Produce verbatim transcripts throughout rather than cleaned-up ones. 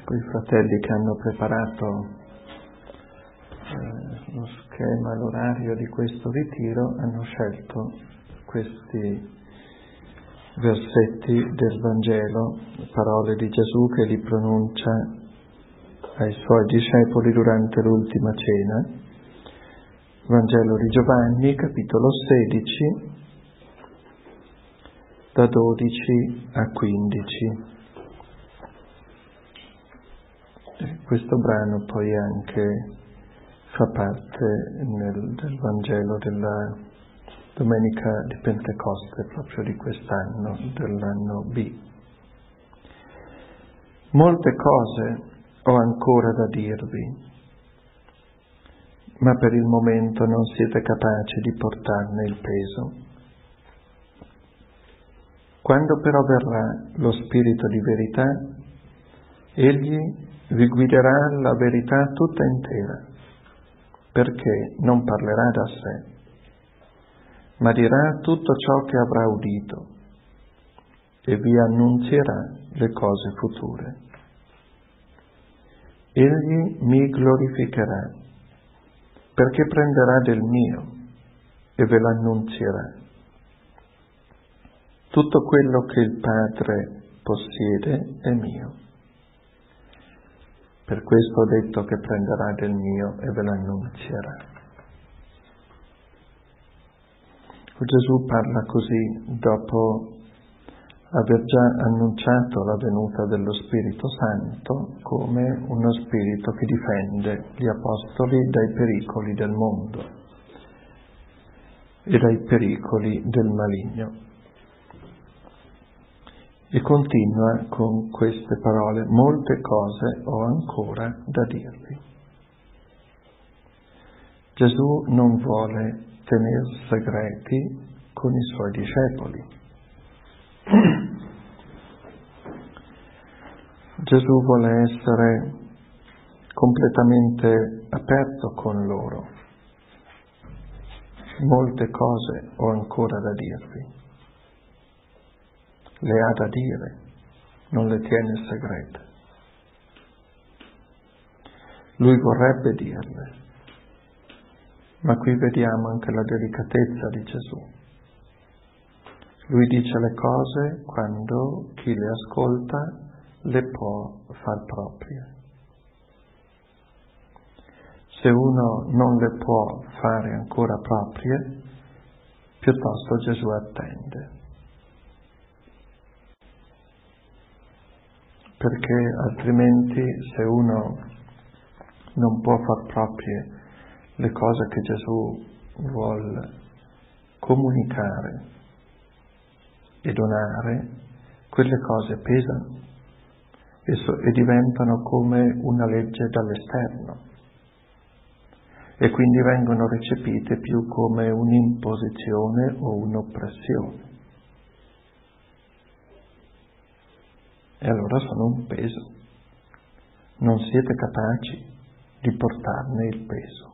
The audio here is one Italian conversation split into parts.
quei fratelli che hanno preparato eh, lo schema, l'orario di questo ritiro, hanno scelto questi versetti del Vangelo, parole di Gesù che li pronuncia ai suoi discepoli durante l'ultima cena. Vangelo di Giovanni, capitolo sedici, da dodici a quindici. E questo brano poi anche fa parte nel, del Vangelo della Domenica di Pentecoste, proprio di quest'anno, dell'anno B. Molte cose ho ancora da dirvi, ma per il momento non siete capaci di portarne il peso. Quando però verrà lo Spirito di verità, egli vi guiderà alla verità tutta intera, perché non parlerà da sé, ma dirà tutto ciò che avrà udito e vi annunzierà le cose future. Egli mi glorificherà, perché prenderà del mio e ve l'annunzierà. Tutto quello che il Padre possiede è mio. Per questo ho detto che prenderà del mio e ve l'annunzierà. Gesù parla così dopo aver già annunciato la venuta dello Spirito Santo come uno Spirito che difende gli Apostoli dai pericoli del mondo e dai pericoli del maligno. E continua con queste parole: molte cose ho ancora da dirvi. Gesù non vuole tenere segreti con i suoi discepoli. Gesù vuole essere completamente aperto con loro. Molte cose ho ancora da dirvi. Le ha da dire, non le tiene segrete. Lui vorrebbe dirle, ma qui vediamo anche la delicatezza di Gesù. Lui dice le cose quando chi le ascolta le può far proprie. Se uno non le può fare ancora proprie, piuttosto Gesù attende. Perché altrimenti, se uno non può far proprie le cose che Gesù vuol comunicare e donare, quelle cose pesano e, so, e diventano come una legge dall'esterno e quindi vengono recepite più come un'imposizione o un'oppressione. E allora sono un peso. Non siete capaci di portarne il peso.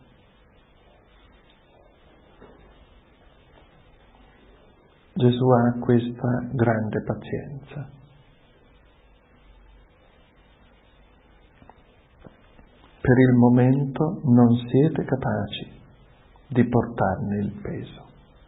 Gesù ha questa grande pazienza. Per il momento non siete capaci di portarne il peso.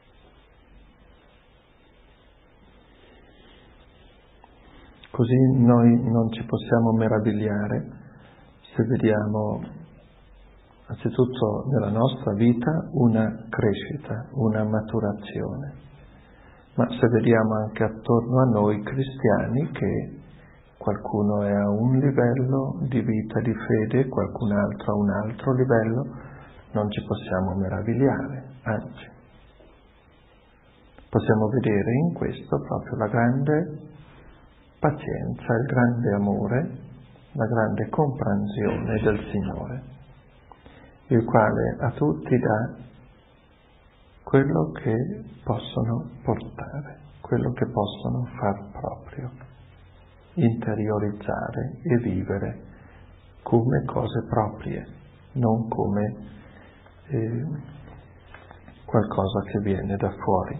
Così noi non ci possiamo meravigliare se vediamo anzitutto nella nostra vita una crescita, una maturazione, ma se vediamo anche attorno a noi cristiani che qualcuno è a un livello di vita, di fede, qualcun altro a un altro livello, non ci possiamo meravigliare, anzi, possiamo vedere in questo proprio la grande pazienza, il grande amore, la grande comprensione del Signore, il quale a tutti dà quello che possono portare, quello che possono far proprio, interiorizzare e vivere come cose proprie, non come eh, qualcosa che viene da fuori,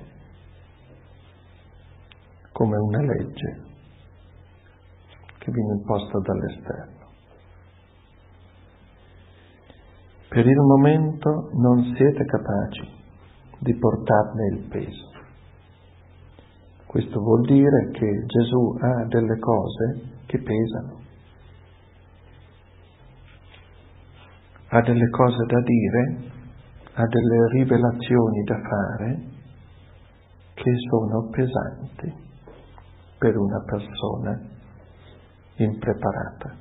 come una legge che viene imposta dall'esterno. Per il momento non siete capaci di portarne il peso. Questo vuol dire che Gesù ha delle cose che pesano, ha delle cose da dire, ha delle rivelazioni da fare che sono pesanti per una persona impreparata.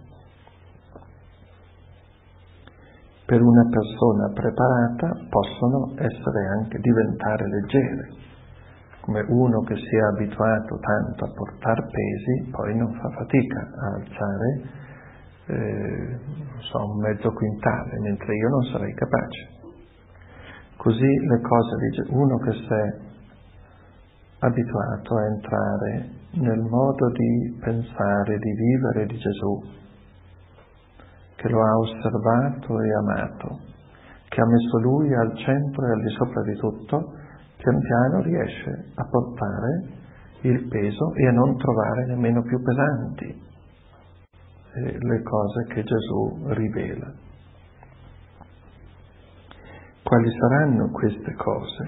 Per una persona preparata possono essere anche diventare leggere, come uno che si è abituato tanto a portare pesi, poi non fa fatica a alzare eh, non so, un mezzo quintale, mentre io non sarei capace. Così le cose di Gesù, uno che si è abituato a entrare nel modo di pensare, di vivere di Gesù, che lo ha osservato e amato, che ha messo Lui al centro e al di sopra di tutto, pian piano riesce a portare il peso e a non trovare nemmeno più pesanti eh, le cose che Gesù rivela. Quali saranno queste cose?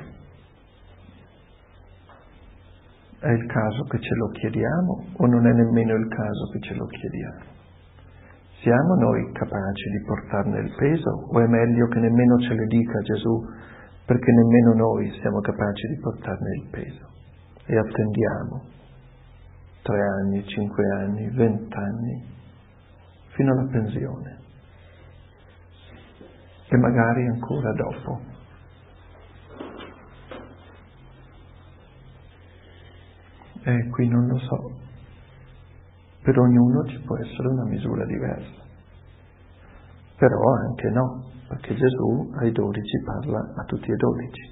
È il caso che ce lo chiediamo o non è nemmeno il caso che ce lo chiediamo? Siamo noi capaci di portarne il peso o è meglio che nemmeno ce le dica Gesù, perché nemmeno noi siamo capaci di portarne il peso e attendiamo tre anni, cinque anni, vent'anni fino alla pensione e magari ancora dopo. E qui non lo so. Per ognuno ci può essere una misura diversa, però anche no, perché Gesù ai dodici parla a tutti e dodici.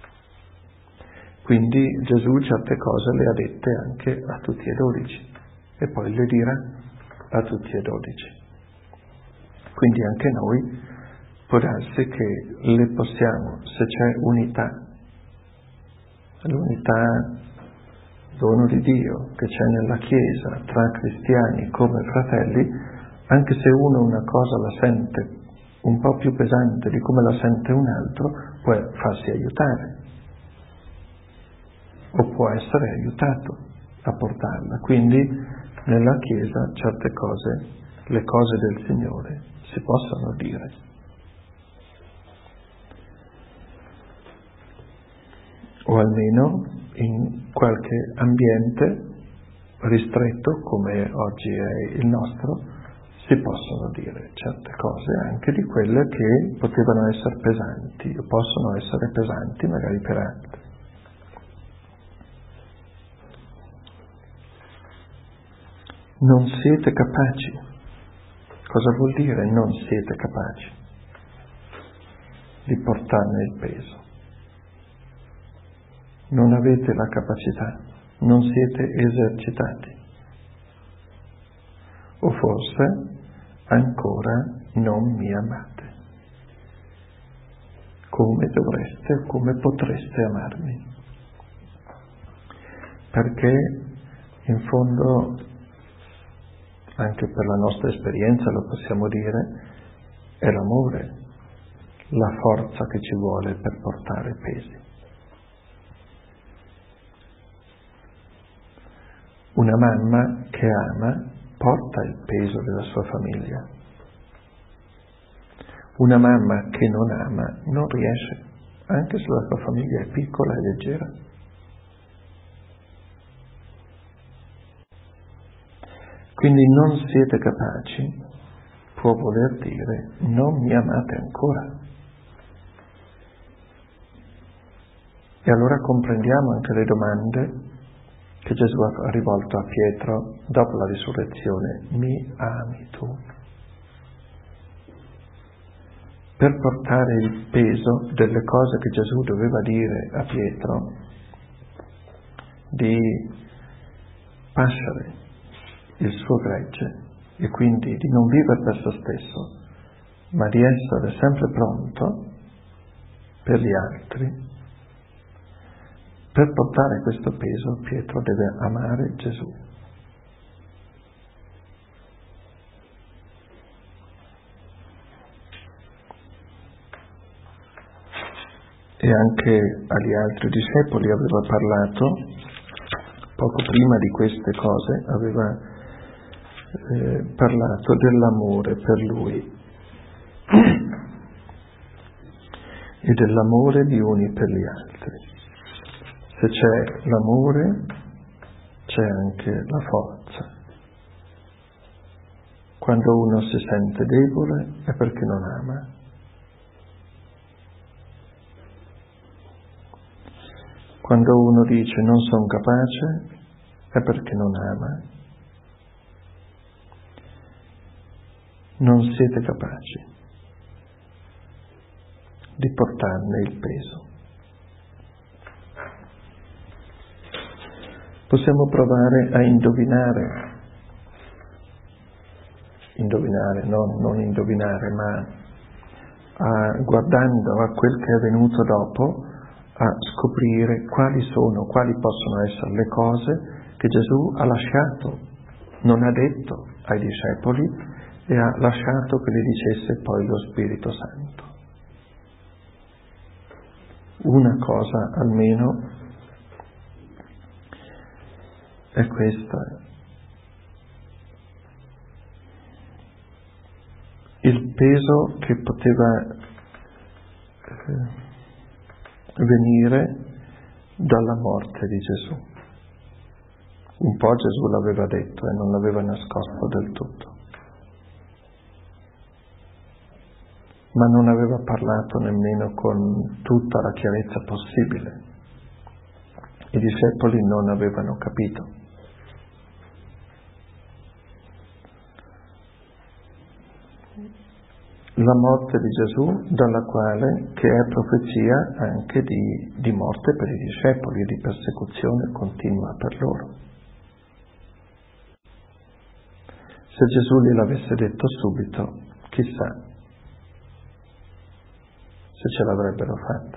Quindi Gesù certe cose le ha dette anche a tutti e dodici e poi le dirà a tutti e dodici. Quindi anche noi può darsi che le possiamo, se c'è unità, l'unità dono di Dio che c'è nella Chiesa tra cristiani come fratelli, anche se uno una cosa la sente un po' più pesante di come la sente un altro, può farsi aiutare o può essere aiutato a portarla. Quindi nella Chiesa certe cose, le cose del Signore, si possono dire. O almeno in qualche ambiente ristretto come oggi è il nostro si possono dire certe cose anche di quelle che potevano essere pesanti o possono essere pesanti magari per altri. Non siete capaci. Cosa vuol dire non siete capaci di portarne il peso? Non avete la capacità, non siete esercitati. O forse ancora non mi amate, come dovreste o come potreste amarmi. Perché in fondo, anche per la nostra esperienza lo possiamo dire, è l'amore la forza che ci vuole per portare pesi. Una mamma che ama porta il peso della sua famiglia. Una mamma che non ama non riesce, anche se la sua famiglia è piccola e leggera. Quindi non siete capaci, può voler dire non mi amate ancora. E allora comprendiamo anche le domande che Gesù ha rivolto a Pietro dopo la risurrezione. Mi ami tu? Per portare il peso delle cose che Gesù doveva dire a Pietro, di pascere il suo gregge e quindi di non vivere per se stesso, ma di essere sempre pronto per gli altri. Per portare questo peso Pietro deve amare Gesù. e anche agli altri discepoli aveva parlato, poco prima di queste cose aveva eh, parlato dell'amore per lui e dell'amore gli uni per gli altri. Se c'è l'amore, c'è anche la forza. Quando uno si sente debole è perché non ama. Quando uno dice non sono capace è perché non ama. Non siete capaci di portarne il peso. Possiamo provare a indovinare, indovinare, non, non indovinare, ma a, guardando a quel che è venuto dopo, a scoprire quali sono, quali possono essere le cose che Gesù ha lasciato, non ha detto ai discepoli e ha lasciato che li dicesse poi lo Spirito Santo. Una cosa almeno è questa: il peso che poteva eh, venire dalla morte di Gesù. Un po' Gesù l'aveva detto e non l'aveva nascosto del tutto, ma non aveva parlato nemmeno con tutta la chiarezza possibile. I discepoli non avevano capito. La morte di Gesù, dalla quale, che è profezia anche di, di morte per i discepoli, di persecuzione continua per loro. Se Gesù gliel'avesse detto subito, chissà se ce l'avrebbero fatta.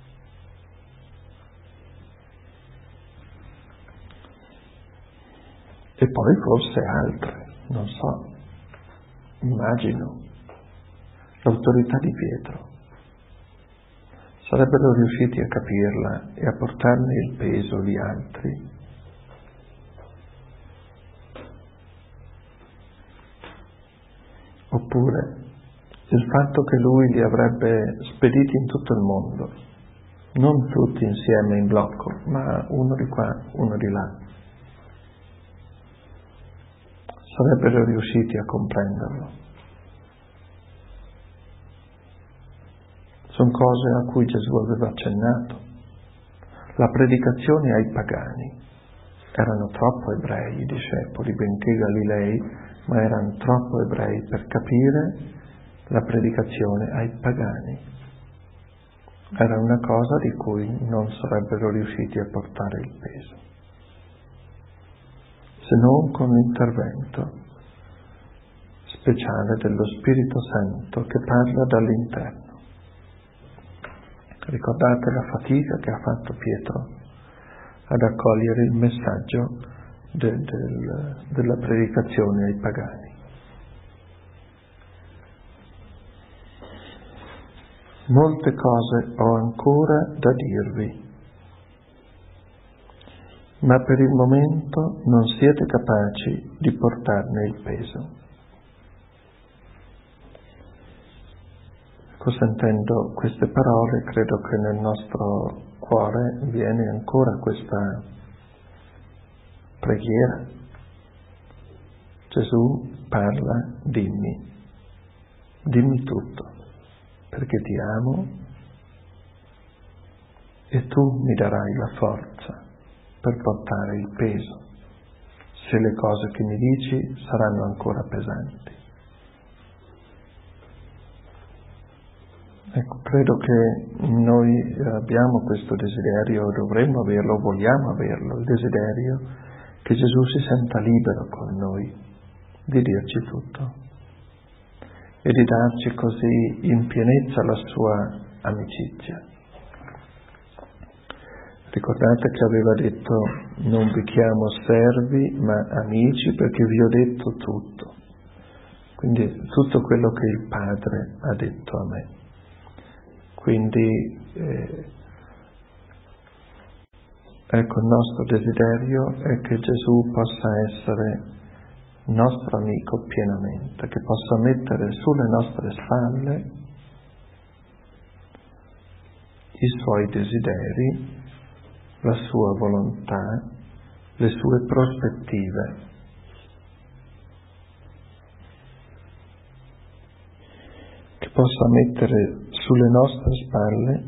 E poi forse altre, non so, immagino. L'autorità di Pietro. Sarebbero riusciti a capirla e a portarne il peso gli altri? Oppure il fatto che lui li avrebbe spediti in tutto il mondo, non tutti insieme in blocco, ma uno di qua, uno di là, sarebbero riusciti a comprenderlo? Sono cose a cui Gesù aveva accennato. La predicazione ai pagani. Erano troppo ebrei i discepoli, benché Galilei, ma erano troppo ebrei per capire la predicazione ai pagani. Era una cosa di cui non sarebbero riusciti a portare il peso, se non con l'intervento speciale dello Spirito Santo che parla dall'interno. Ricordate la fatica che ha fatto Pietro ad accogliere il messaggio de, del, della predicazione ai pagani. Molte cose ho ancora da dirvi, ma per il momento non siete capaci di portarne il peso. Sentendo queste parole, credo che nel nostro cuore viene ancora questa preghiera. Gesù parla, dimmi, dimmi tutto, perché ti amo e tu mi darai la forza per portare il peso, se le cose che mi dici saranno ancora pesanti. Ecco, credo che noi abbiamo questo desiderio, dovremmo averlo, vogliamo averlo, il desiderio che Gesù si senta libero con noi di dirci tutto e di darci così in pienezza la sua amicizia. Ricordate che aveva detto: non vi chiamo servi ma amici, perché vi ho detto tutto. Quindi tutto quello che il Padre ha detto a me. Quindi eh, ecco, il nostro desiderio è che Gesù possa essere nostro amico pienamente, che possa mettere sulle nostre spalle i suoi desideri, la sua volontà, le sue prospettive. Che possa mettere sulle nostre spalle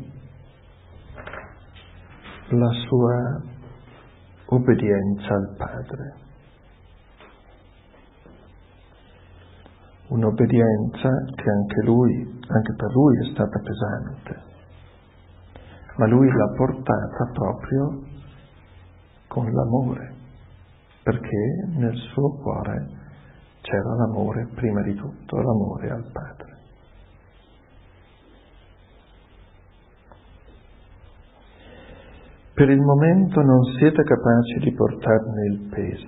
la sua obbedienza al Padre. Un'obbedienza che anche lui, anche per lui è stata pesante, ma lui l'ha portata proprio con l'amore, perché nel suo cuore c'era l'amore, prima di tutto l'amore al Padre. Per il momento non siete capaci di portarne il peso.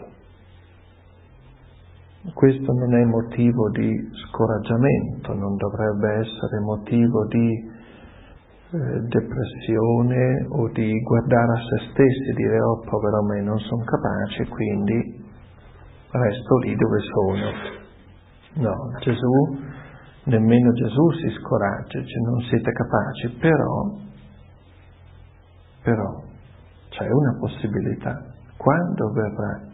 Questo non è motivo di scoraggiamento, non dovrebbe essere motivo di eh, depressione o di guardare a se stessi e dire oh povero me, non sono capace, quindi resto lì dove sono. No, Gesù, nemmeno Gesù si scoraggia, cioè non siete capaci, però, però c'è una possibilità. Quando verrà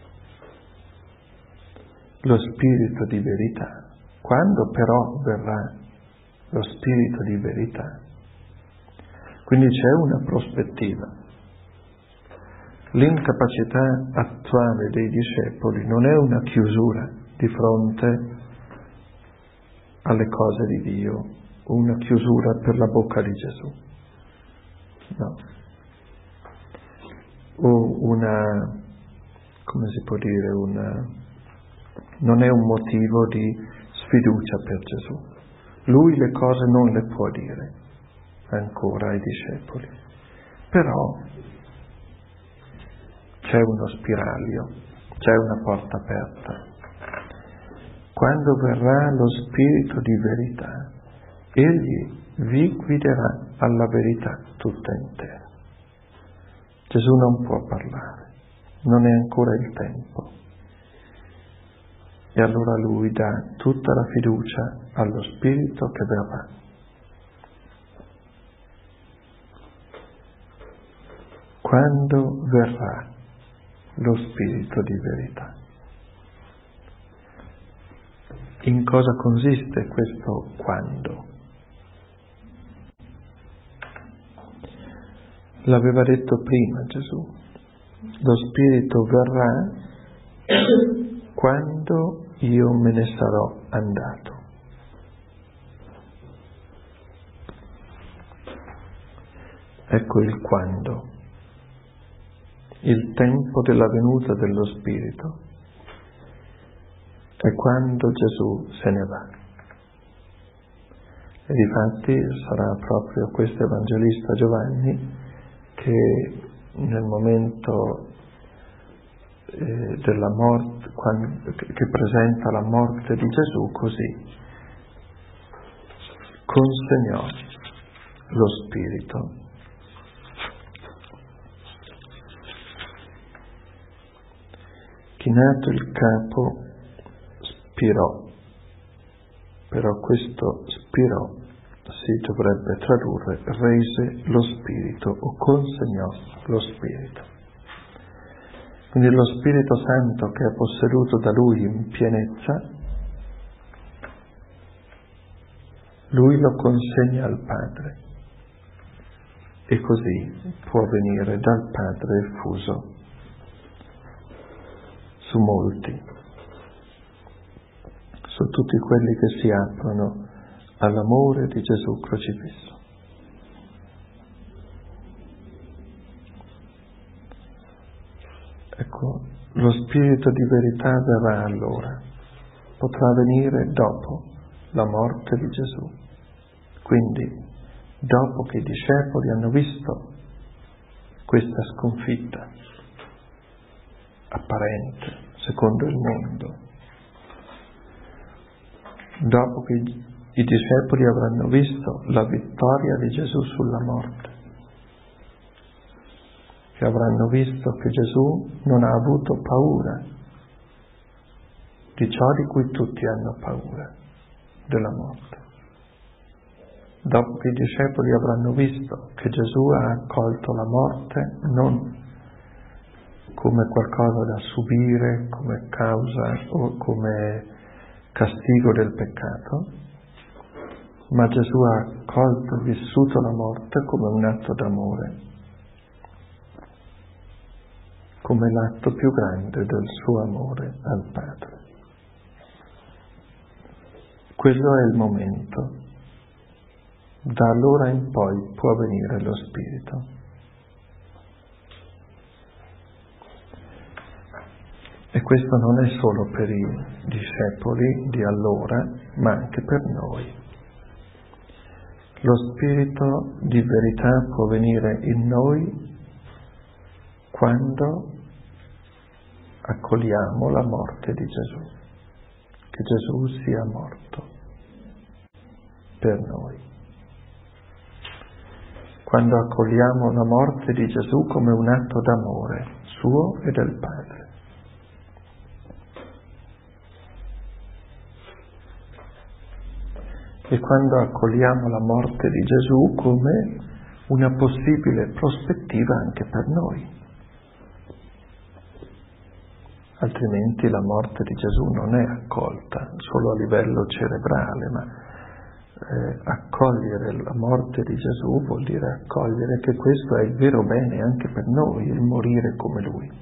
lo Spirito di verità, quando però verrà lo Spirito di verità, quindi c'è una prospettiva. L'incapacità attuale dei discepoli non è una chiusura di fronte alle cose di Dio, una chiusura per la bocca di Gesù, no, o una, come si può dire, una non è un motivo di sfiducia per Gesù. Lui le cose non le può dire ancora ai discepoli, però c'è uno spiraglio, c'è una porta aperta. Quando verrà lo Spirito di verità, Egli vi guiderà alla verità tutta intera. Gesù non può parlare, non è ancora il tempo. E allora Lui dà tutta la fiducia allo Spirito che verrà. Quando verrà lo Spirito di verità? In cosa consiste questo quando? L'aveva detto prima Gesù. Lo Spirito verrà quando io me ne sarò andato. Ecco il quando, il tempo della venuta dello Spirito è quando Gesù se ne va. E difatti sarà proprio questo evangelista Giovanni che nel momento eh, della morte, quando, che presenta la morte di Gesù, così consegnò lo Spirito. Chinato il capo spirò, però questo spirò si dovrebbe tradurre rese lo Spirito o consegnò lo Spirito. Quindi lo Spirito Santo che è posseduto da Lui in pienezza, Lui lo consegna al Padre e così può venire dal Padre effuso su molti, su tutti quelli che si aprono all'amore di Gesù crocifisso. Ecco, lo Spirito di verità verrà allora, potrà venire dopo la morte di Gesù. Quindi, dopo che i discepoli hanno visto questa sconfitta apparente, secondo il mondo, dopo che i discepoli avranno visto la vittoria di Gesù sulla morte, e avranno visto che Gesù non ha avuto paura di ciò di cui tutti hanno paura, della morte. Dopo che i discepoli avranno visto che Gesù ha accolto la morte non come qualcosa da subire, come causa o come castigo del peccato, ma Gesù ha accolto e vissuto la morte come un atto d'amore, come l'atto più grande del suo amore al Padre. Quello è il momento. Da allora in poi può venire lo Spirito. E questo non è solo per i discepoli di allora, ma anche per noi. Lo Spirito di verità può venire in noi quando accogliamo la morte di Gesù, che Gesù sia morto per noi. Quando accogliamo la morte di Gesù come un atto d'amore suo e del Padre. E quando accogliamo la morte di Gesù come una possibile prospettiva anche per noi. Altrimenti la morte di Gesù non è accolta solo a livello cerebrale, ma eh, accogliere la morte di Gesù vuol dire accogliere che questo è il vero bene anche per noi, il morire come Lui.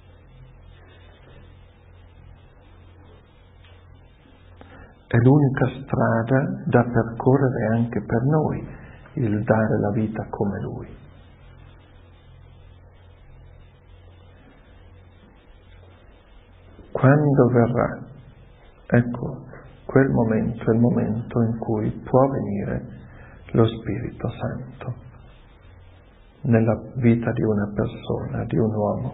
È l'unica strada da percorrere anche per noi, il dare la vita come Lui. Quando verrà, ecco, quel momento è il momento in cui può venire lo Spirito Santo nella vita di una persona, di un uomo.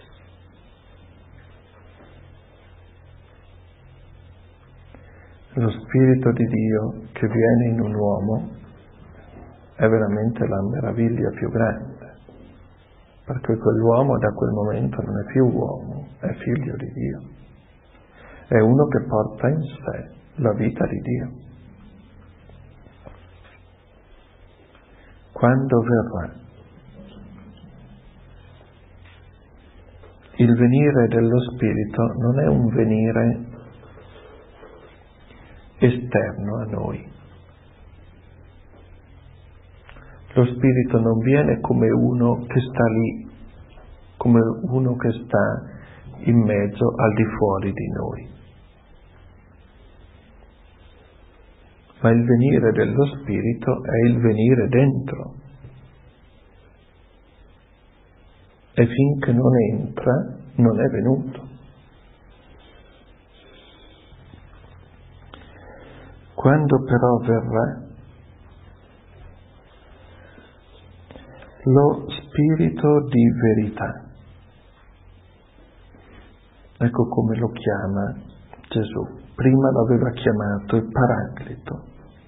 Lo Spirito di Dio che viene in un uomo è veramente la meraviglia più grande, perché quell'uomo da quel momento non è più uomo, è figlio di Dio. È uno che porta in sé la vita di Dio. Quando verrà il venire dello Spirito non è un venire esterno a noi. Lo Spirito non viene come uno che sta lì, come uno che sta in mezzo, al di fuori di noi. Ma il venire dello Spirito è il venire dentro. E finché non entra, non è venuto. Quando però verrà, lo Spirito di verità, ecco come lo chiama Gesù. Prima l'aveva chiamato il Paraclito,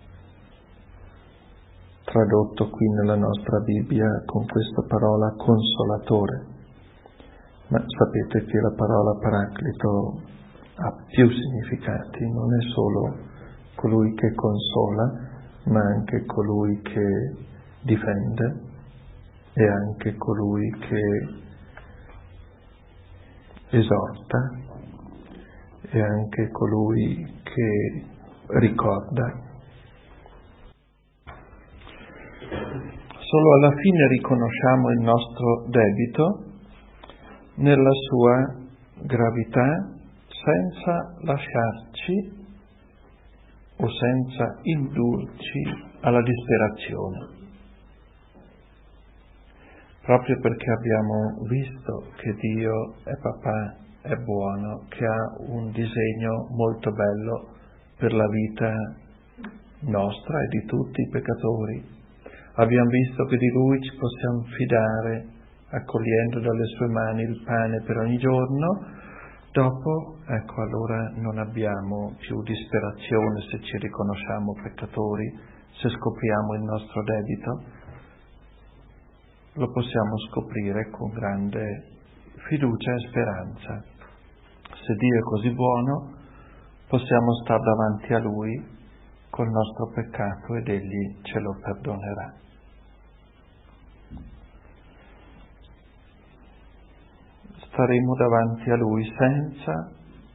tradotto qui nella nostra Bibbia con questa parola consolatore. Ma sapete che la parola Paraclito ha più significati, non è solo colui che consola, ma anche colui che difende e anche colui che esorta e anche colui che ricorda. Solo alla fine riconosciamo il nostro debito nella sua gravità senza lasciarci o senza indurci alla disperazione. Proprio perché abbiamo visto che Dio è papà, è buono, che ha un disegno molto bello per la vita nostra e di tutti i peccatori. Abbiamo visto che di Lui ci possiamo fidare, accogliendo dalle sue mani il pane per ogni giorno, Dopo, ecco, allora non abbiamo più disperazione se ci riconosciamo peccatori, se scopriamo il nostro debito, lo possiamo scoprire con grande fiducia e speranza. Se Dio è così buono, possiamo stare davanti a Lui col nostro peccato ed Egli ce lo perdonerà. Staremo davanti a Lui senza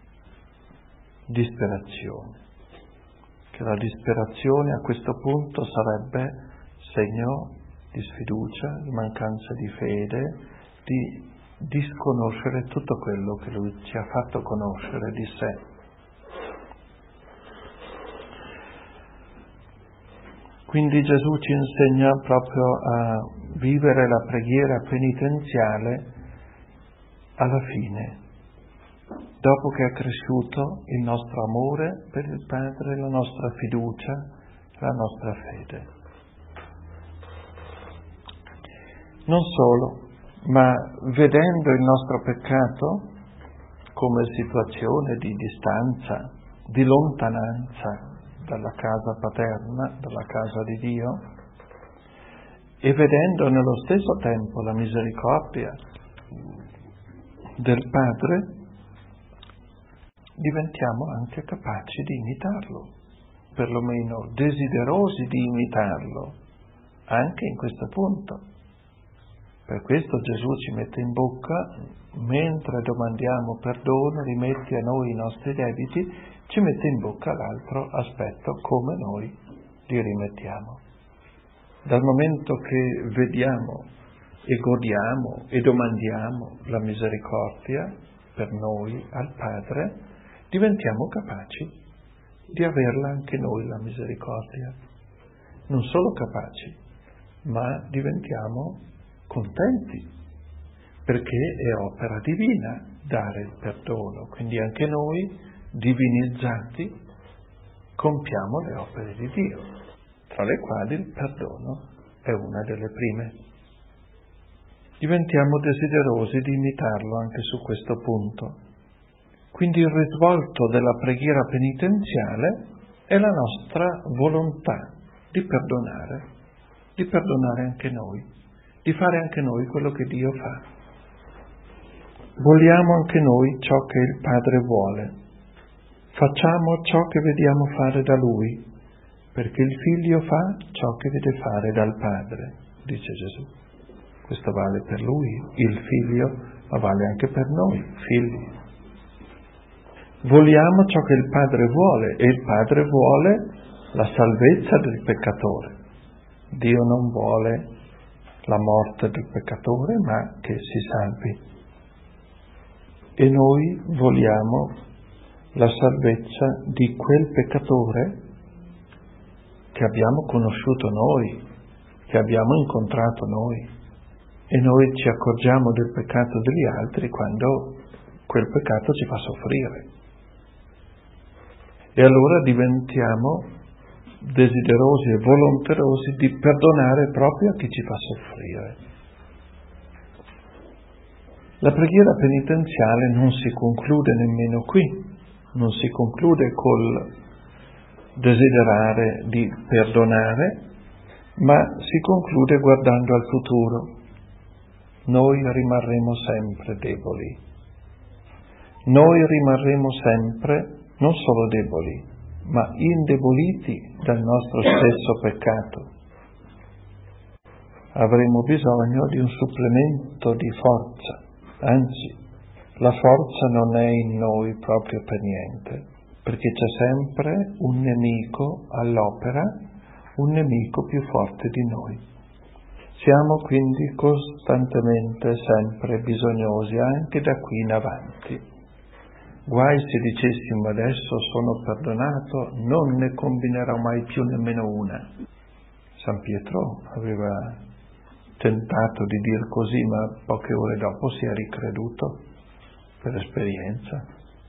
disperazione, che la disperazione a questo punto sarebbe segno di sfiducia, di mancanza di fede, di disconoscere tutto quello che Lui ci ha fatto conoscere di sé. Quindi Gesù ci insegna proprio a vivere la preghiera penitenziale alla fine, dopo che è cresciuto il nostro amore per il Padre, la nostra fiducia, la nostra fede. Non solo, ma vedendo il nostro peccato come situazione di distanza, di lontananza dalla casa paterna, dalla casa di Dio, e vedendo nello stesso tempo la misericordia del Padre, diventiamo anche capaci di imitarlo, perlomeno desiderosi di imitarlo, anche in questo punto. Per questo Gesù ci mette in bocca, mentre domandiamo perdono, rimetti a noi i nostri debiti, ci mette in bocca l'altro aspetto, come noi li rimettiamo. Dal momento che vediamo e godiamo e domandiamo la misericordia per noi al Padre, diventiamo capaci di averla anche noi la misericordia. Non solo capaci, ma diventiamo contenti, perché è opera divina dare il perdono, quindi anche noi, divinizzati, compiamo le opere di Dio, tra le quali il perdono è una delle prime. Diventiamo desiderosi di imitarlo anche su questo punto. Quindi il risvolto della preghiera penitenziale è la nostra volontà di perdonare, di perdonare anche noi, di fare anche noi quello che Dio fa. Vogliamo anche noi ciò che il Padre vuole. Facciamo ciò che vediamo fare da Lui, perché il Figlio fa ciò che vede fare dal Padre, dice Gesù. Questo vale per Lui, il Figlio, ma vale anche per noi, figli. Vogliamo ciò che il Padre vuole, e il Padre vuole la salvezza del peccatore. Dio non vuole la morte del peccatore, ma che si salvi. E noi vogliamo la salvezza di quel peccatore che abbiamo conosciuto noi, che abbiamo incontrato noi, e noi ci accorgiamo del peccato degli altri quando quel peccato ci fa soffrire. E allora diventiamo desiderosi e volonterosi di perdonare proprio a chi ci fa soffrire. La preghiera penitenziale non si conclude nemmeno qui, non si conclude col desiderare di perdonare, ma si conclude guardando al futuro. Noi rimarremo sempre deboli. Noi rimarremo sempre non solo deboli, ma indeboliti dal nostro stesso peccato. Avremo bisogno di un supplemento di forza, anzi, la forza non è in noi proprio per niente, perché c'è sempre un nemico all'opera, un nemico più forte di noi. Siamo quindi costantemente sempre bisognosi, anche da qui in avanti. Guai se dicessimo adesso sono perdonato, non ne combinerò mai più nemmeno una. San Pietro aveva tentato di dir così, ma poche ore dopo si è ricreduto per esperienza.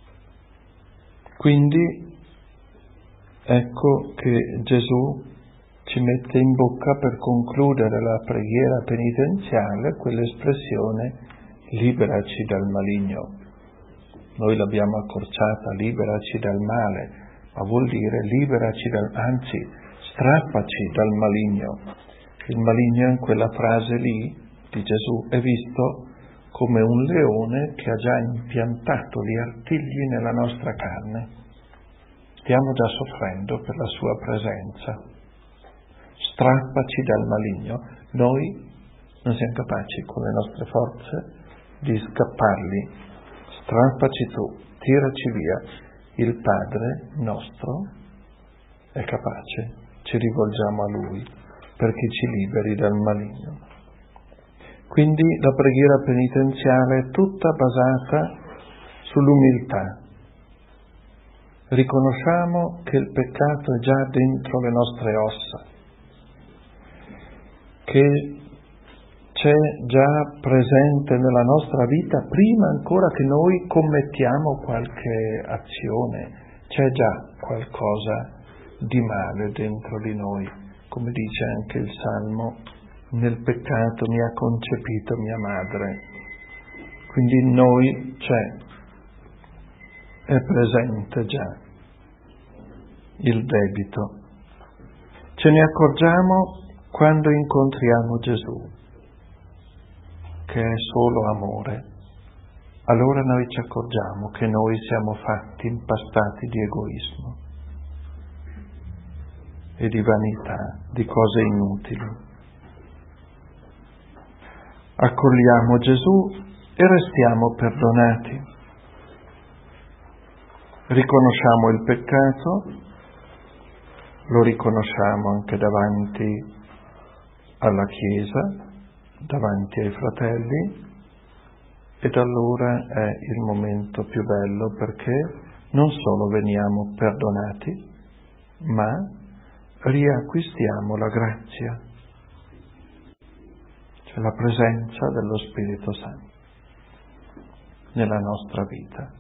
Quindi ecco che Gesù ci mette in bocca per concludere la preghiera penitenziale quell'espressione liberaci dal maligno. Noi l'abbiamo accorciata, liberaci dal male, ma vuol dire liberaci dal, anzi, strappaci dal maligno. Il maligno in quella frase lì di Gesù è visto come un leone che ha già impiantato gli artigli nella nostra carne. Stiamo già soffrendo per la sua presenza. Strappaci dal maligno. Noi non siamo capaci con le nostre forze di scapparli. Strappaci tu, tiraci via. Il Padre nostro è capace, ci rivolgiamo a Lui perché ci liberi dal maligno. Quindi la preghiera penitenziale è tutta basata sull'umiltà. Riconosciamo che il peccato è già dentro le nostre ossa, che c'è già presente nella nostra vita prima ancora che noi commettiamo qualche azione, c'è già qualcosa di male dentro di noi, come dice anche il Salmo, nel peccato mi ha concepito mia madre. Quindi in noi c'è, è presente già il debito. Ce ne accorgiamo quando incontriamo Gesù, che è solo amore. Allora noi ci accorgiamo che noi siamo fatti impastati di egoismo e di vanità, di cose inutili. Accogliamo Gesù e restiamo perdonati. Riconosciamo il peccato, lo riconosciamo anche davanti alla Chiesa, davanti ai fratelli, ed allora è il momento più bello perché non solo veniamo perdonati, ma riacquistiamo la grazia, cioè la presenza dello Spirito Santo nella nostra vita.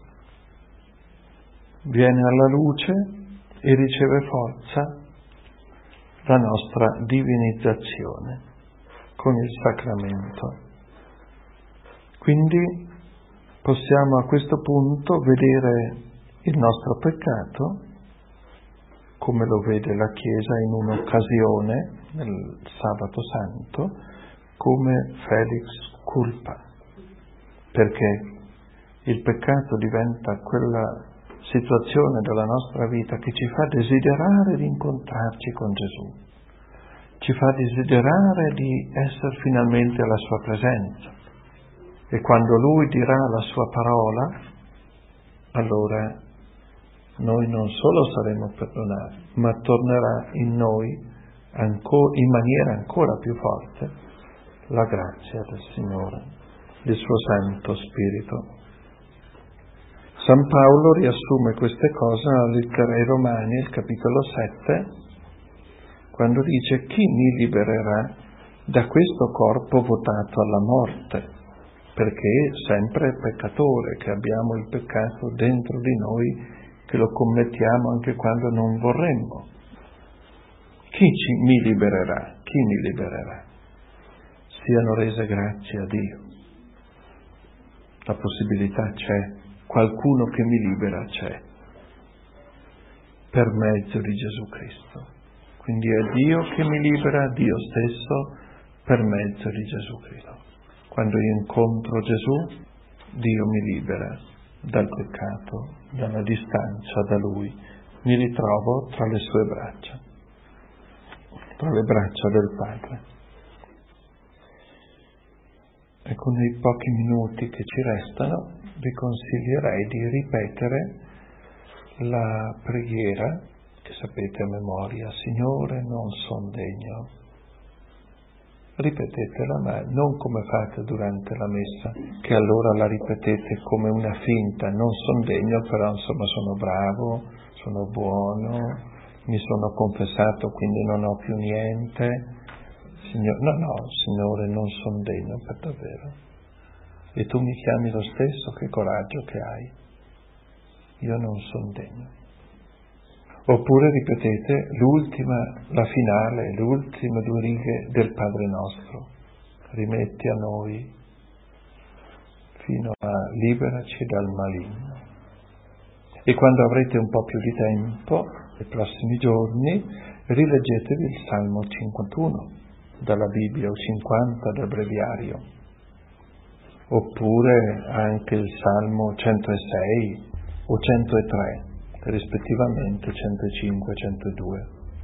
Viene alla luce e riceve forza la nostra divinizzazione con il sacramento. Quindi possiamo a questo punto vedere il nostro peccato come lo vede la Chiesa in un'occasione, nel Sabato Santo, come felix culpa, perché il peccato diventa quella situazione della nostra vita che ci fa desiderare di incontrarci con Gesù, ci fa desiderare di essere finalmente alla sua presenza, e quando Lui dirà la sua parola, allora noi non solo saremo perdonati, ma tornerà in noi ancora, in maniera ancora più forte la grazia del Signore, il suo Santo Spirito. San Paolo riassume queste cose nella lettera ai Romani, il capitolo sette, quando dice: chi mi libererà da questo corpo votato alla morte? Perché sempre peccatore, che abbiamo il peccato dentro di noi, che lo commettiamo anche quando non vorremmo. Chi ci, mi libererà? Chi mi libererà? Siano rese grazie a Dio. La possibilità c'è, qualcuno che mi libera c'è, per mezzo di Gesù Cristo. Quindi è Dio che mi libera, Dio stesso, per mezzo di Gesù Cristo. Quando io incontro Gesù, Dio mi libera dal peccato, dalla distanza da Lui, mi ritrovo tra le sue braccia, tra le braccia del Padre. Ecco, nei pochi minuti che ci restano, vi consiglierei di ripetere la preghiera, che sapete a memoria: Signore, non son degno. Ripetetela, ma non come fate durante la messa, che allora la ripetete come una finta: non son degno, però insomma sono bravo, sono buono, mi sono confessato, quindi non ho più niente. Signore, no, no, Signore, non son degno per davvero. E tu mi chiami lo stesso, che coraggio che hai. Io non son degno. Oppure ripetete l'ultima, la finale, le ultime due righe del Padre nostro. Rimetti a noi fino a liberaci dal maligno. E quando avrete un po' più di tempo, nei prossimi giorni, rileggetevi il Salmo cinquantuno dalla Bibbia o cinquanta dal breviario, oppure anche il Salmo centosei o centotré, rispettivamente centocinque e centodue.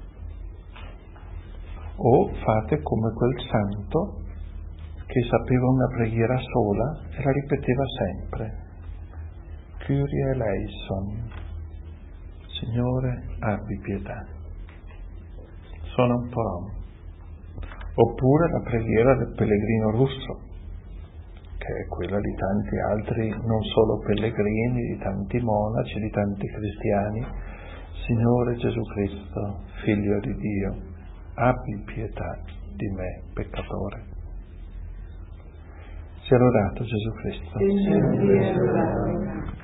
O fate come quel santo che sapeva una preghiera sola e la ripeteva sempre. Kyrie eleison, Signore abbi pietà. Sono un po' rom. Oppure la preghiera del pellegrino russo, che è quella di tanti altri, non solo pellegrini, di tanti monaci, di tanti cristiani. Signore Gesù Cristo, Figlio di Dio, abbi pietà di me, peccatore. Sia lodato Gesù Cristo.